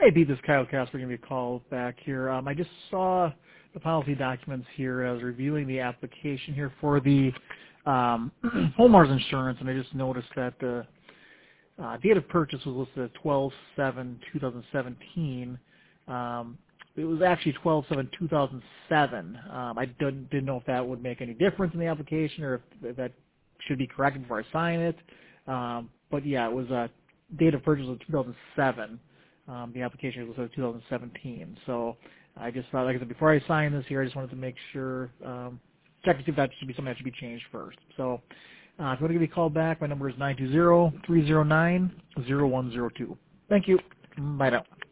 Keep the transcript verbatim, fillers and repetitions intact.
Hey, Pete, this is Kyle Casper. Give me a call back here. Um, I just saw the policy documents here. I was reviewing the application here for the um, homeowners insurance, and I just noticed that the uh, date of purchase was listed as twelve seven two thousand seventeen. Um, it was actually twelve seven two thousand seven. Um, I didn't, didn't know if that would make any difference in the application or if, if that should be corrected before I sign it. Um, but yeah, it was a date of purchase of two thousand seven. Um, the application was two thousand seventeen. So I just thought, like I said, before I sign this here, I just wanted to make sure, um, check to see if that should be something that should be changed first. So uh, if you want to give me a call back, my number is nine two zero three zero nine zero one zero two. Thank you. Bye now.